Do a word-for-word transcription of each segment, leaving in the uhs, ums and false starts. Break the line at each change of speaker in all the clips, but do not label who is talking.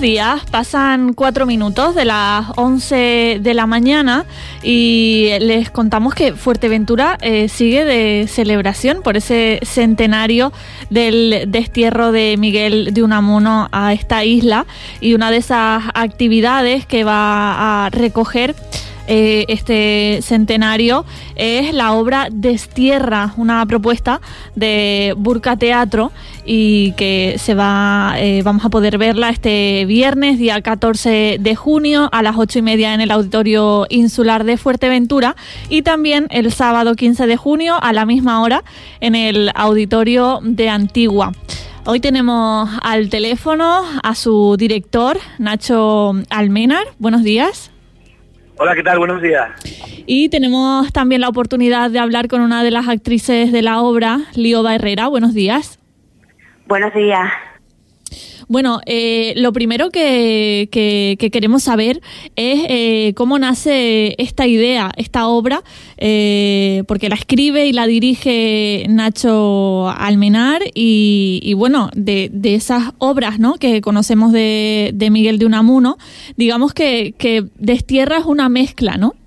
días, pasan cuatro minutos de las once de la mañana y les contamos que Fuerteventura eh, sigue de celebración por ese centenario del destierro de Miguel de Unamuno a esta isla, y una de esas actividades que va a recoger Eh, este centenario es la obra Destierra, una propuesta de Burka Teatro, y que se va eh, vamos a poder verla este viernes, día catorce de junio, a las ocho y media en el Auditorio Insular de Fuerteventura, y también el sábado quince de junio a la misma hora en el Auditorio de Antigua. Hoy tenemos al teléfono a su director, Nacho Almenar. Buenos días.
Hola, ¿qué tal? Buenos días.
Y tenemos también la oportunidad de hablar con una de las actrices de la obra, Lioba Herrera. Buenos días.
Buenos días.
Bueno, eh, lo primero que, que, que queremos saber es eh, cómo nace esta idea, esta obra, eh, porque la escribe y la dirige Nacho Almenar, y, y bueno, de, de esas obras, ¿no?, que conocemos de, de Miguel de Unamuno, digamos que, que Destierra es una mezcla, ¿no?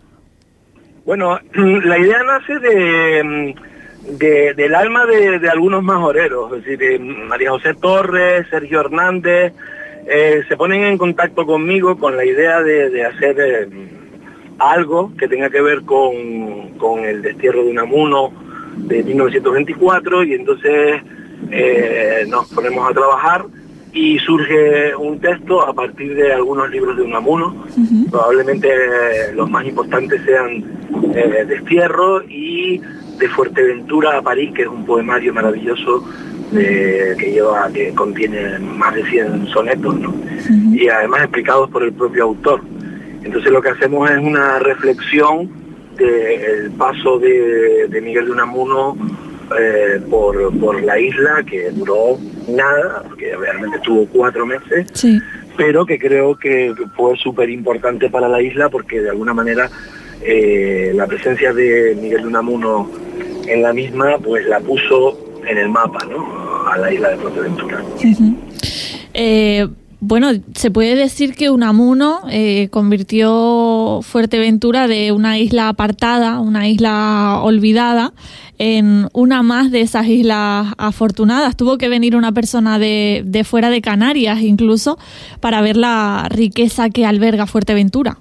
Bueno, la idea nace de... De, del alma de, de algunos majoreros, es decir, de María José Torres, Sergio Hernández, eh, se ponen en contacto conmigo con la idea de, de hacer eh, algo que tenga que ver con, con el destierro de Unamuno de mil novecientos veinticuatro, y entonces eh, nos ponemos a trabajar y surge un texto a partir de algunos libros de Unamuno. Uh-huh. Probablemente eh, los más importantes sean eh, Destierro y De Fuerteventura a París, que es un poemario maravilloso eh, que lleva, que contiene más de cien sonetos, ¿no? Uh-huh. Y además explicados por el propio autor. Entonces lo que hacemos es una reflexión del paso de, de Miguel de Unamuno eh, por, por la isla, que duró nada, porque realmente estuvo cuatro meses, sí, pero que creo que fue súper importante para la isla, porque de alguna manera eh, la presencia de Miguel de Unamuno en la misma, pues la puso en el mapa, ¿no?, a la isla de Fuerteventura. Uh-huh.
Eh, bueno, se puede decir que Unamuno eh, convirtió Fuerteventura de una isla apartada, una isla olvidada, en una más de esas islas afortunadas. Tuvo que venir una persona de, de fuera de Canarias, incluso, para ver la riqueza que alberga Fuerteventura.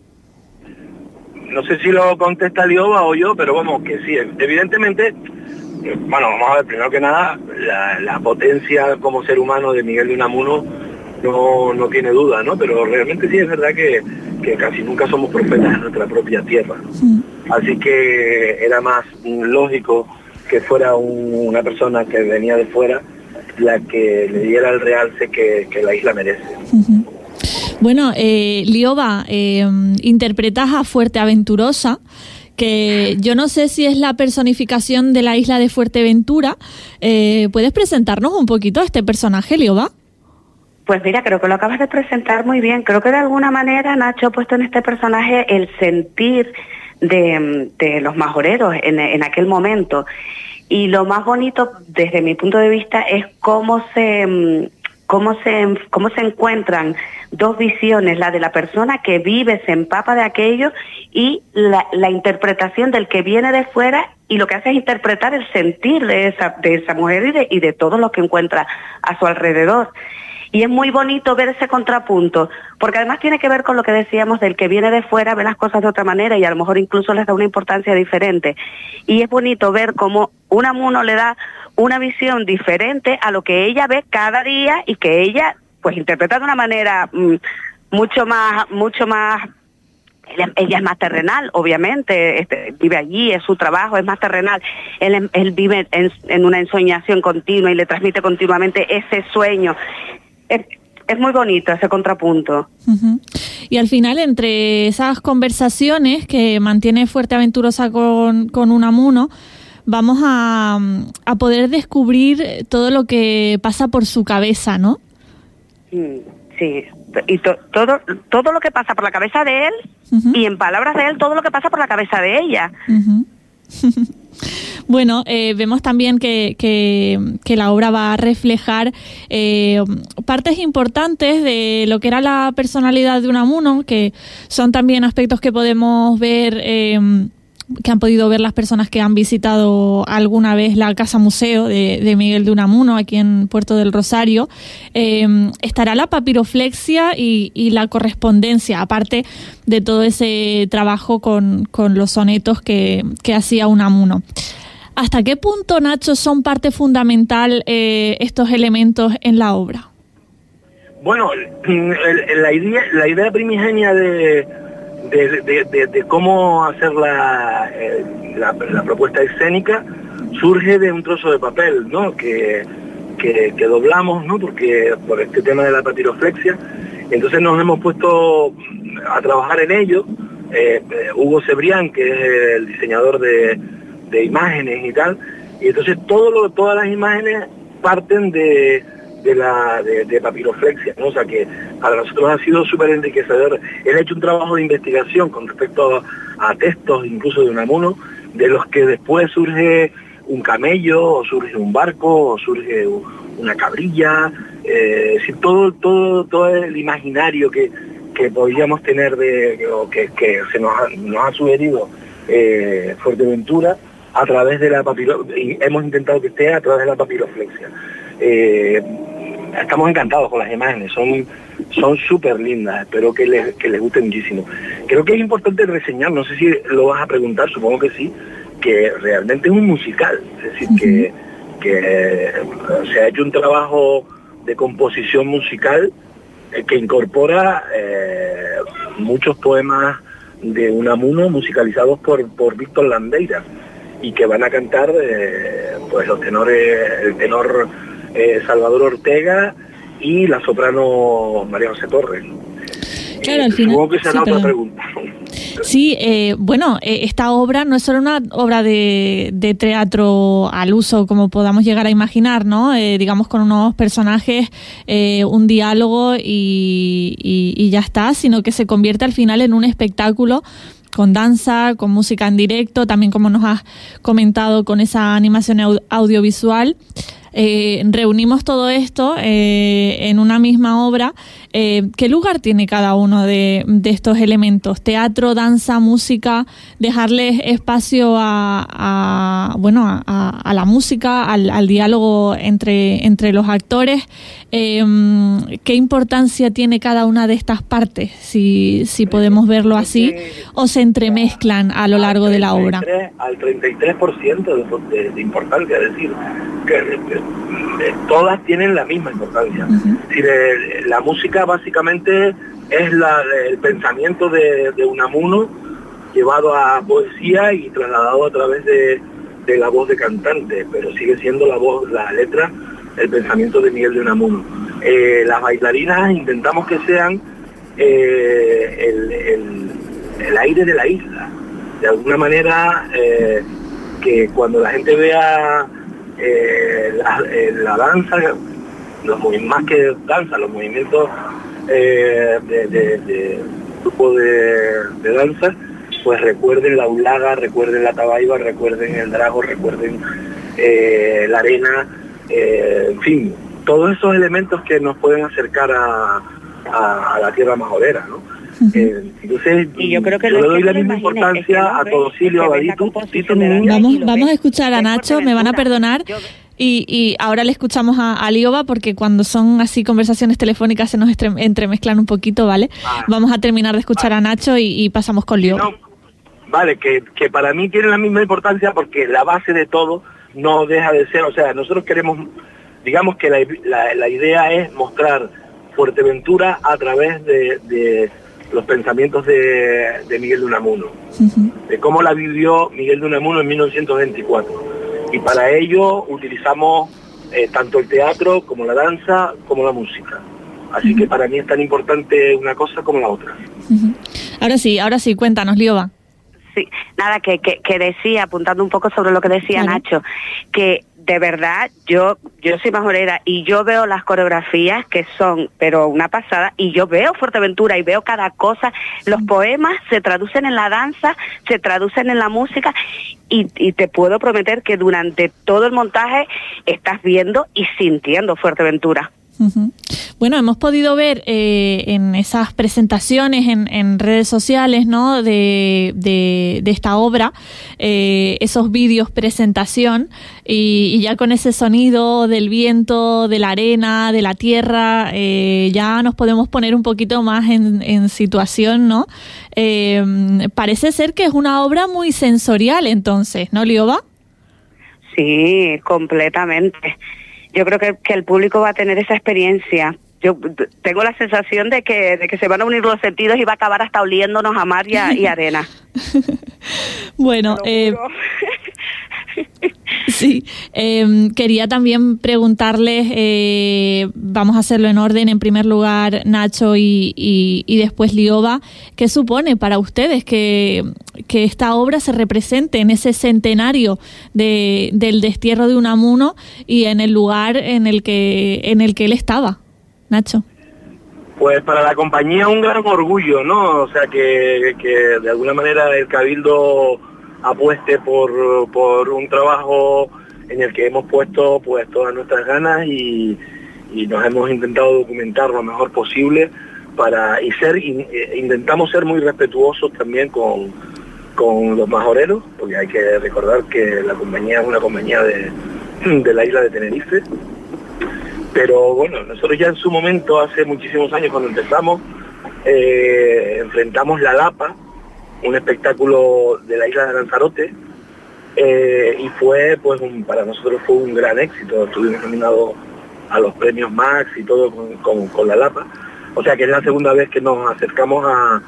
No sé si lo contesta Lioba o yo, pero vamos, que sí, evidentemente, bueno, vamos a ver, primero que nada, la, la potencia como ser humano de Miguel de Unamuno no, no tiene duda, ¿no? Pero realmente sí es verdad que, que casi nunca somos profetas en nuestra propia tierra, ¿no? Sí. Así que era más lógico que fuera un, una persona que venía de fuera la que le diera el realce que, que la isla merece.
Uh-huh. Bueno, eh, Lioba, eh, interpretas a Fuerteaventurosa, que yo no sé si es la personificación de la isla de Fuerteventura. Eh, ¿Puedes presentarnos un poquito a este personaje, Lioba?
Pues mira, creo que lo acabas de presentar muy bien. Creo que de alguna manera Nacho ha puesto en este personaje el sentir de, de los majoreros en, en aquel momento. Y lo más bonito, desde mi punto de vista, es cómo se... Cómo se, cómo se encuentran dos visiones, la de la persona que vive, se empapa de aquello, y la, la interpretación del que viene de fuera, y lo que hace es interpretar el sentir de esa, de esa mujer y de, y de todo lo que encuentra a su alrededor. Y es muy bonito ver ese contrapunto, porque además tiene que ver con lo que decíamos del que viene de fuera, ve las cosas de otra manera y a lo mejor incluso les da una importancia diferente. Y es bonito ver cómo Unamuno le da una visión diferente a lo que ella ve cada día, y que ella pues interpreta de una manera mmm, mucho más, mucho más, ella, ella es más terrenal, obviamente, este, vive allí, es su trabajo, es más terrenal. Él, él vive en, en una ensoñación continua y le transmite continuamente ese sueño. Es, es muy bonito ese contrapunto.
Uh-huh. Y al final, entre esas conversaciones que mantiene Fuerteaventurosa con, con Unamuno, vamos a, a poder descubrir todo lo que pasa por su cabeza, ¿no?
Sí, y to, todo todo lo que pasa por la cabeza de él, uh-huh, y en palabras de él, todo lo que pasa por la cabeza de ella. Uh-huh.
Bueno, eh, vemos también que, que, que la obra va a reflejar eh, partes importantes de lo que era la personalidad de Unamuno, que son también aspectos que podemos ver, eh, que han podido ver las personas que han visitado alguna vez la Casa Museo de, de Miguel de Unamuno aquí en Puerto del Rosario. Eh, estará la papiroflexia y, y la correspondencia, aparte de todo ese trabajo con, con los sonetos que, que hacía Unamuno. ¿Hasta qué punto, Nacho, son parte fundamental eh, estos elementos en la obra?
Bueno, el, la idea la idea primigenia de, de, de, de, de cómo hacer la, la, la propuesta escénica surge de un trozo de papel, ¿no? Que, que, que doblamos, ¿no? Porque por este tema de la papiroflexia. Entonces nos hemos puesto a trabajar en ello. Eh, Hugo Cebrián, que es el diseñador de de imágenes y tal, y entonces todo lo, todas las imágenes parten de, de la de, de papiroflexia, ¿no? O sea que para nosotros ha sido súper enriquecedor. Él ha hecho un trabajo de investigación con respecto a, a textos incluso de Unamuno, de los que después surge un camello, o surge un barco, o surge una cabrilla, eh, es decir, todo, todo, todo el imaginario que, que podíamos tener de, o que, que se nos ha, nos ha sugerido eh, Fuerteventura, a través de la papiroflexia, y hemos intentado que esté a través de la papiroflexia. Eh, estamos encantados con las imágenes, son son súper lindas, espero que les, que les guste muchísimo. Creo que es importante reseñar, no sé si lo vas a preguntar, supongo que sí, que realmente es un musical, es decir, uh-huh. que, que eh, se ha hecho un trabajo de composición musical eh, que incorpora eh, muchos poemas de Unamuno musicalizados por, por Víctor Landeira, y que van a cantar eh, pues los tenores, el tenor eh, Salvador Ortega y la soprano María José Torres.
Claro,
eh,
al final,
supongo que será
sí,
otra
perdón.
pregunta.
Sí, eh, bueno, eh, esta obra no es solo una obra de, de teatro al uso, como podamos llegar a imaginar, ¿no? Eh, digamos, con unos personajes, eh, un diálogo y, y, y ya está, sino que se convierte al final en un espectáculo con danza, con música en directo, también como nos has comentado con esa animación au- audiovisual. Eh, reunimos todo esto eh, en una misma obra. Eh, ¿Qué lugar tiene cada uno de, de estos elementos? Teatro, danza, música, dejarles espacio a, a bueno a, a la música, al, al diálogo entre, entre los actores. Eh, ¿Qué importancia tiene cada una de estas partes? Si, si podemos verlo así, o se entremezclan a lo largo de la obra.
Al treinta y tres por ciento de, de, de importancia, es decir, que, que todas tienen la misma importancia. Uh-huh. Es decir, el, la música básicamente es la, el pensamiento de, de Unamuno llevado a poesía y trasladado a través de, de la voz de cantante, pero sigue siendo la voz, la letra, el pensamiento de Miguel de Unamuno. Eh, las bailarinas intentamos que sean eh, el, el, el aire de la isla, de alguna manera eh, que cuando la gente vea Eh, la, eh, la danza, los más que danza, los movimientos eh, de, de, de grupo de, de danza, pues recuerden la ulaga, recuerden la tabaiba, recuerden el drago, recuerden eh, la arena, eh, en fin, todos esos elementos que nos pueden acercar a, a, a la tierra majorera, ¿no? Uh-huh. Eh, entonces,
y yo creo que
yo
le
doy la misma importancia es que no a Todosilio, a Badito.
Vamos, vamos a escuchar a Nacho, me van a perdonar. Y, y ahora le escuchamos a, a Lioba, porque cuando son así conversaciones telefónicas se nos estre- entremezclan un poquito, ¿vale? Ah, vamos a terminar de escuchar ah, a Nacho y, y pasamos con Lioba.
No, vale, que, que para mí tiene la misma importancia porque la base de todo no deja de ser, o sea, nosotros queremos, digamos que la, la, la idea es mostrar Fuerteventura a través de, de los pensamientos de, de Miguel de Unamuno, uh-huh. de cómo la vivió Miguel de Unamuno en mil novecientos veinticuatro. Y para ello utilizamos eh, tanto el teatro como la danza como la música. Así uh-huh. que para mí es tan importante una cosa como la otra.
Uh-huh. Ahora sí, ahora sí, cuéntanos, Lioba.
Sí, nada, que, que, que decía, apuntando un poco sobre lo que decía claro. Nacho, que de verdad, yo yo soy majorera y yo veo las coreografías que son, pero una pasada, y yo veo Fuerteventura y veo cada cosa. Los poemas se traducen en la danza, se traducen en la música, y, y te puedo prometer que durante todo el montaje estás viendo y sintiendo Fuerteventura.
Uh-huh. Bueno, hemos podido ver eh, en esas presentaciones en, en redes sociales, ¿no?, de, de, de esta obra, eh, esos vídeos presentación, y, y ya con ese sonido del viento, de la arena, de la tierra, eh, ya nos podemos poner un poquito más en, en situación, ¿no? Eh, parece ser que es una obra muy sensorial, entonces, ¿no, Lioba?
Sí, completamente. Yo creo que, que el público va a tener esa experiencia. Yo tengo la sensación de que, de que se van a unir los sentidos y va a acabar hasta oliéndonos a mar y, a, y arena.
Bueno, eh, sí, eh, quería también preguntarles, eh, vamos a hacerlo en orden, en primer lugar Nacho y, y, y después Lioba, ¿qué supone para ustedes que, que esta obra se represente en ese centenario de, del destierro de Unamuno y en el lugar en el que, en el que él estaba? Nacho.
Pues para la compañía un gran orgullo, ¿no? O sea, que, que de alguna manera el Cabildo apueste por, por un trabajo en el que hemos puesto pues todas nuestras ganas y, y nos hemos intentado documentar lo mejor posible para y ser in, intentamos ser muy respetuosos también con, con los majoreros, porque hay que recordar que la compañía es una compañía de, de la isla de Tenerife. Pero bueno, nosotros ya en su momento, hace muchísimos años cuando empezamos, eh, enfrentamos La Lapa, un espectáculo de la isla de Lanzarote, eh, y fue, pues, un, para nosotros fue un gran éxito. Estuvimos nominados a los premios Max y todo con, con, con La Lapa. O sea que es la segunda vez que nos acercamos a,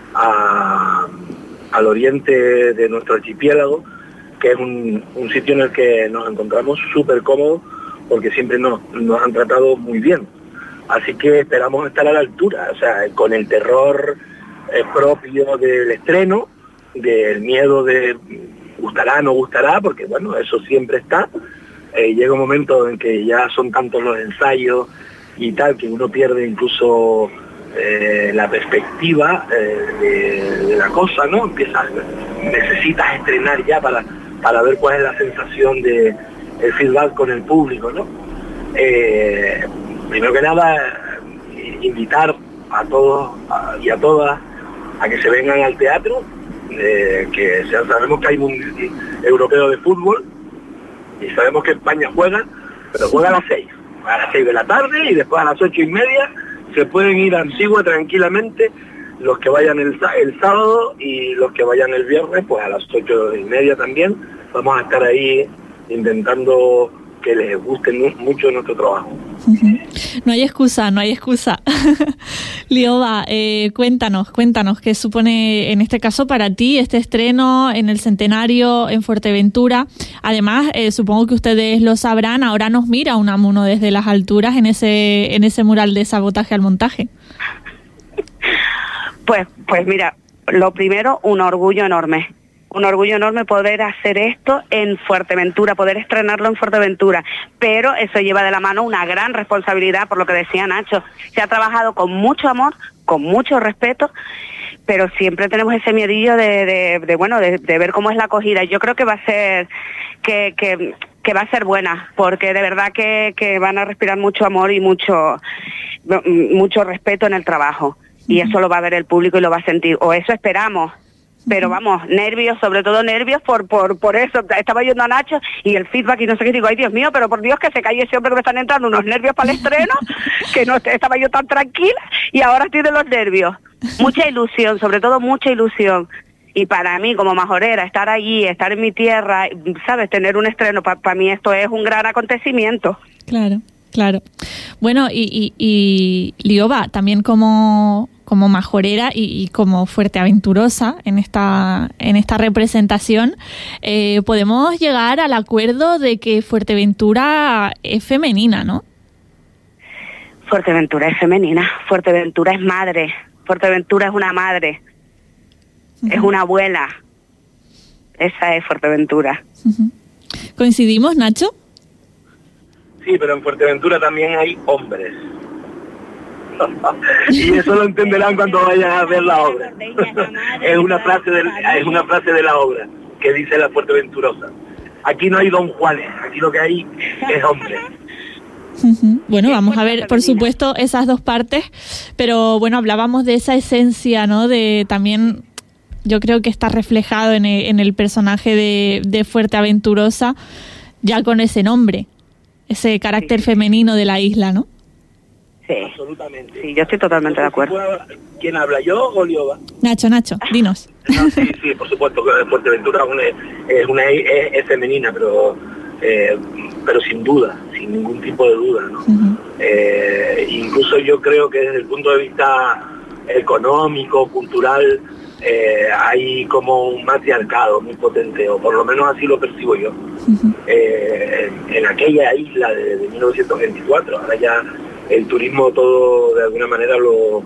a, al oriente de nuestro archipiélago, que es un, un sitio en el que nos encontramos súper cómodos, porque siempre nos, nos han tratado muy bien. Así que esperamos estar a la altura, o sea, con el terror eh, propio del estreno, del miedo de gustará, no gustará, porque bueno, eso siempre está. Eh, llega un momento en que ya son tantos los ensayos y tal, que uno pierde incluso eh, la perspectiva eh, de, de la cosa, ¿no? Empiezas, necesitas estrenar ya para, para ver cuál es la sensación de el feedback con el público, ¿no? Eh, primero que nada, invitar a todos a, y a todas a que se vengan al teatro, eh, que ya sabemos que hay un europeo de fútbol y sabemos que España juega, pero juega a las seis, a las seis de la tarde, y después a las ocho y media se pueden ir a Antigua tranquilamente, los que vayan el, el sábado y los que vayan el viernes, pues a las ocho y media también. Vamos a estar ahí intentando que les guste mucho nuestro trabajo.
Uh-huh. No hay excusa, no hay excusa. Lioba, eh, cuéntanos, cuéntanos qué supone en este caso para ti este estreno en el centenario en Fuerteventura. Además, eh, supongo que ustedes lo sabrán, ahora nos mira Unamuno desde las alturas en ese en ese mural de sabotaje al montaje. Pues, pues mira, lo primero, un orgullo enorme. Un orgullo enorme poder hacer esto en Fuerteventura, poder estrenarlo en Fuerteventura, pero eso lleva de la mano una gran responsabilidad, por lo que decía Nacho. Se ha trabajado con mucho amor, con mucho respeto, pero siempre tenemos ese miedillo de, de, de bueno, de, de ver cómo es la acogida. Yo creo que va a ser, que, que, que va a ser buena, porque de verdad que, que van a respirar mucho amor y mucho, mucho respeto en el trabajo. Y eso lo va a ver el público y lo va a sentir, o eso esperamos. Pero vamos, nervios, sobre todo nervios por por por eso. Estaba yendo a Nacho y el feedback y no sé qué, digo, ay Dios mío, pero por Dios que se calle ese hombre, que me están entrando unos nervios para el estreno, que no estaba yo tan tranquila y ahora estoy de los nervios. Mucha ilusión, sobre todo mucha ilusión. Y para mí, como majorera, estar allí, estar en mi tierra, ¿sabes? Tener un estreno, para pa mí esto es un gran acontecimiento. Claro, claro. Bueno, y, y, y Lioba, también como... como majorera y, y como fuerteaventurosa en esta en esta representación, eh, podemos llegar al acuerdo de que Fuerteventura es femenina, ¿no? Fuerteventura es femenina, Fuerteventura es madre, Fuerteventura es una madre, uh-huh. Es una abuela, esa es Fuerteventura. Uh-huh. ¿Coincidimos, Nacho?
Sí, pero en Fuerteventura también hay hombres. Y eso lo entenderán cuando vayan a ver la obra. Es una frase de, es una frase de la obra que dice la fuerteventurosa. Aquí no hay don Juanes, aquí lo que hay es hombre.
Bueno, vamos a ver, por supuesto, esas dos partes, pero bueno, hablábamos de esa esencia, ¿no? De también, yo creo que está reflejado en el, en el personaje de, de Fuerteventurosa, ya con ese nombre, ese carácter sí, femenino de la isla, ¿no?
Sí, absolutamente. Sí, yo estoy totalmente de acuerdo.
¿Quién habla, yo o Lioba?
Nacho, Nacho, dinos.
No, sí, sí, por supuesto que Fuerteventura es una, es, una, es, es femenina, pero eh, pero sin duda, sin ningún tipo de duda, ¿no? Uh-huh. Eh, incluso yo creo que desde el punto de vista económico, cultural, eh, hay como un matriarcado muy potente, o por lo menos así lo percibo yo. Uh-huh. Eh, en, en aquella isla de, de mil novecientos veinticuatro, ahora ya el turismo todo de alguna manera lo,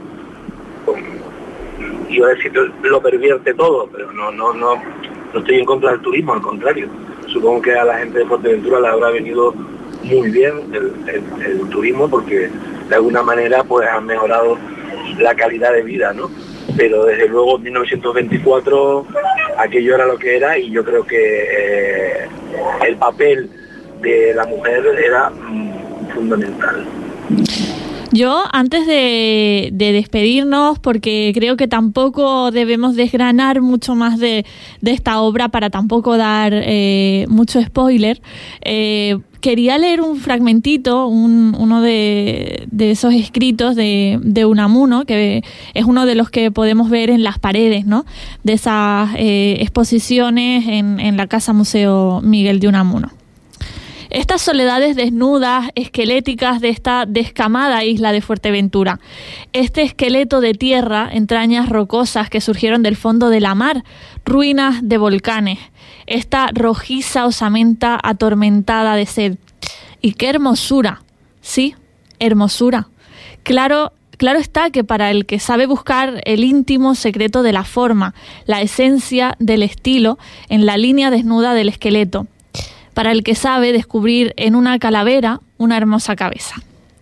iba a decir, lo pervierte todo, pero no, no, no, no estoy en contra del turismo, al contrario. Supongo que a la gente de Fuerteventura le habrá venido muy bien el, el, el turismo porque de alguna manera pues han mejorado la calidad de vida, ¿no? Pero desde luego en mil novecientos veinticuatro aquello era lo que era y yo creo que eh, el papel de la mujer era mm, fundamental.
Yo, antes de, de despedirnos, porque creo que tampoco debemos desgranar mucho más de, de esta obra para tampoco dar eh, mucho spoiler, eh, quería leer un fragmentito, un, uno de, de esos escritos de, de Unamuno, que es uno de los que podemos ver en las paredes, ¿no? De esas eh, exposiciones en, en la Casa Museo Miguel de Unamuno. Estas soledades desnudas, esqueléticas de esta descamada isla de Fuerteventura. Este esqueleto de tierra, entrañas rocosas que surgieron del fondo de la mar, ruinas de volcanes. Esta rojiza osamenta atormentada de sed. Y qué hermosura, sí, hermosura. Claro, claro está que para el que sabe buscar el íntimo secreto de la forma, la esencia del estilo en la línea desnuda del esqueleto. Para el que sabe descubrir en una calavera una hermosa cabeza.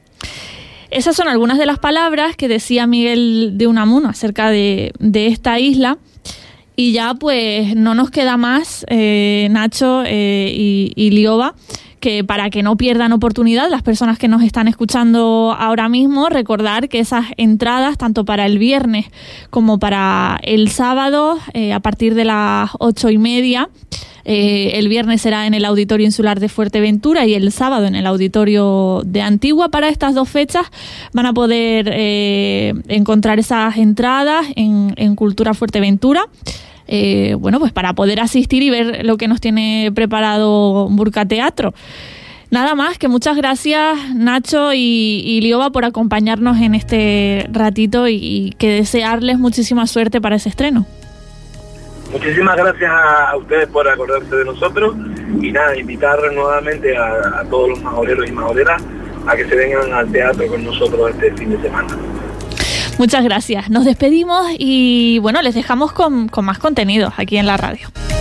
Esas son algunas de las palabras que decía Miguel de Unamuno acerca de, de esta isla. Y ya pues no nos queda más, eh, Nacho eh, y, y Lioba, que para que no pierdan oportunidad las personas que nos están escuchando ahora mismo, recordar que esas entradas, tanto para el viernes como para el sábado, eh, a partir de las ocho y media, Eh, el viernes será en el Auditorio Insular de Fuerteventura y el sábado en el Auditorio de Antigua. Para estas dos fechas van a poder eh, encontrar esas entradas en, en Cultura Fuerteventura. Eh, bueno, pues para poder asistir y ver lo que nos tiene preparado Burka Teatro. Nada más, que muchas gracias Nacho y, y Lioba por acompañarnos en este ratito y, y que desearles muchísima suerte para ese estreno.
Muchísimas gracias a ustedes por acordarse de nosotros y nada, invitar nuevamente a, a todos los majoreros y majoreras a que se vengan al teatro con nosotros este fin de semana.
Muchas gracias. Nos despedimos y bueno, les dejamos con, con más contenidos aquí en la radio.